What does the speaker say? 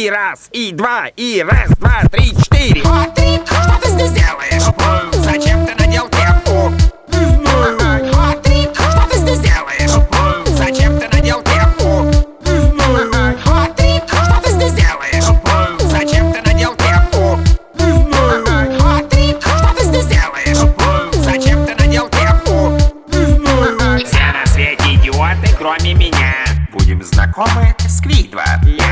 И раз, и два, и раз, два, три, четыре. Патрик, что ты здесь делаешь? Зачем ты надел кепку? Патрик, что ты здесь делаешь? Зачем ты надел кепку? Патрик, что ты здесь делаешь? Зачем ты надел кепку? Патрик, что ты здесь делаешь? Зачем ты надел кепку? Все на свете идиоты, кроме меня. Будем знакомы, Сквидвард.